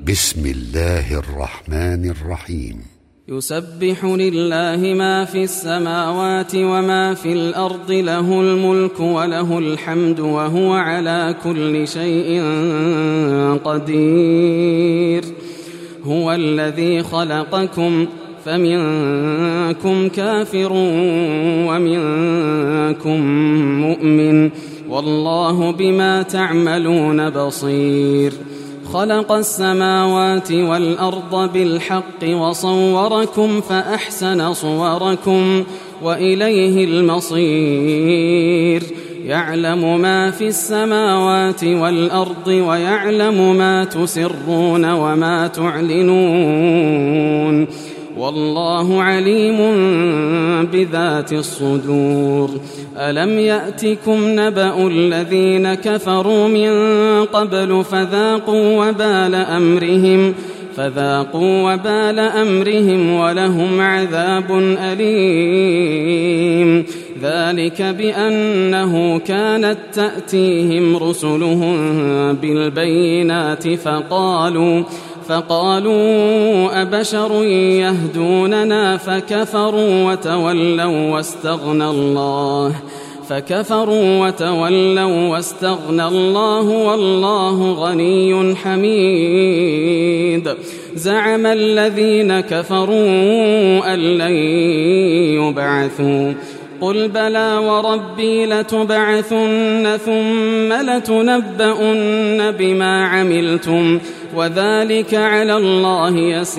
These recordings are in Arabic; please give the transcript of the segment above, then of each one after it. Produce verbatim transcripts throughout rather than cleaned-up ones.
بسم الله الرحمن الرحيم. يسبح لله ما في السماوات وما في الأرض، له الملك وله الحمد وهو على كل شيء قدير. هو الذي خلقكم فمنكم كافر ومنكم مؤمن، والله بما تعملون بصير. خلق السماوات والأرض بالحق وصوركم فأحسن صوركم وإليه المصير. يعلم ما في السماوات والأرض ويعلم ما تسرون وما تعلنون، والله عليم بذات الصدور. ألم يأتكم نبأ الذين كفروا من قبل فذاقوا وبال أمرهم فذاقوا وبال أمرهم ولهم عذاب أليم. ذلك بأنه كانت تأتيهم رسلهم بالبينات فقالوا فقالوا أبشر يهدوننا فكفروا وتولوا واستغنى الله فكفروا وتولوا واستغنى الله والله غني حميد. زعم الذين كفروا أن لن يبعثوا، قل بلى وربي لتبعثن ثم لتنبؤن بما عملتم وذلك على الله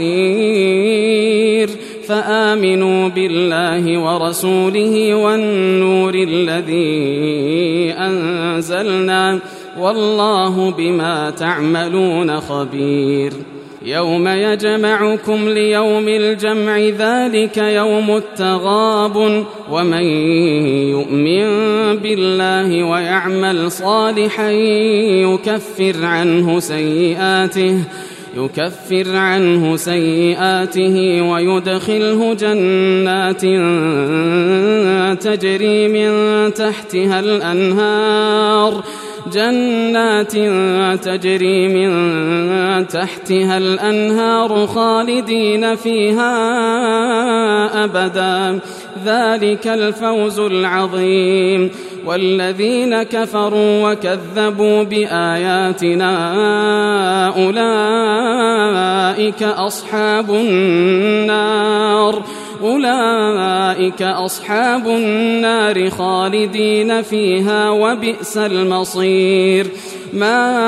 يسير. فآمنوا بالله ورسوله والنور الذي أنزلنا، والله بما تعملون خبير. يوم يجمعكم ليوم الجمع ذلك يوم التغابن، ومن يؤمن بالله ويعمل صالحا يكفر عنه سيئاته يكفر عنه سيئاته ويدخله جنات تجري من تحتها الأنهار جنات تجري من تحتها الأنهار خالدين فيها أبدا، ذلك الفوز العظيم. والذين كفروا وكذبوا بآياتنا أولئك أصحاب النار أولئك أصحاب النار خالدين فيها وبئس المصير. ما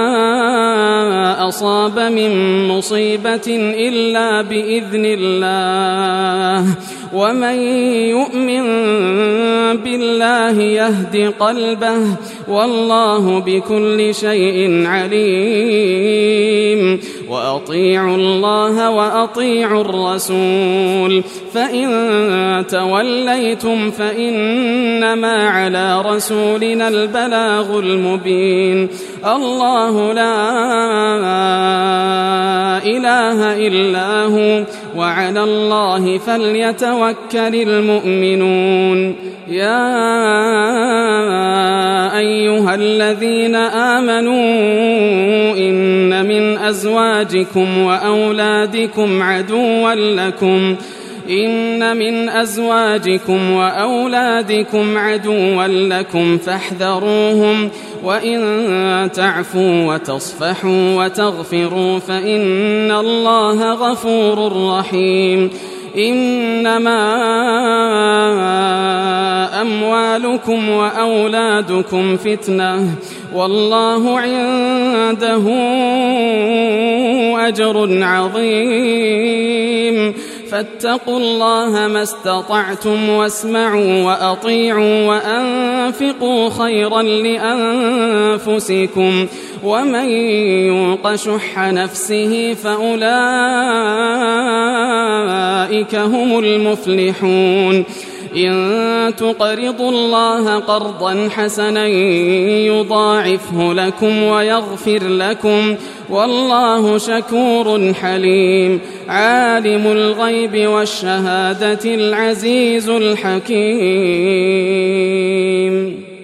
أصاب من مصيبة إلا بإذن الله، ومن يؤمن بالله يهد قلبه، والله بكل شيء عليم. وأطيعوا الله وأطيعوا الرسول، فإن توليتم فإنما على رسولنا البلاغ المبين. الله لا إله إلا هو، وعلى الله فليتوكل المؤمنون. يا أيها الذين آمنوا إن من أزواجكم وأولادكم عدوا لكم إن من أزواجكم وأولادكم عدوا لكم فاحذروهم، وإن تعفوا وتصفحوا وتغفروا فإن الله غفور رحيم. إنما أموالكم وأولادكم فتنة، والله عنده أجر عظيم. فاتقوا الله ما استطعتم واسمعوا وأطيعوا وأنفقوا خيرا لأنفسكم، ومن يوق شح نفسه فأولئك هم المفلحون. إن تقرضوا الله قرضا حسنا يضاعفه لكم ويغفر لكم، والله شكور حليم. عالم الغيب والشهادة العزيز الحكيم.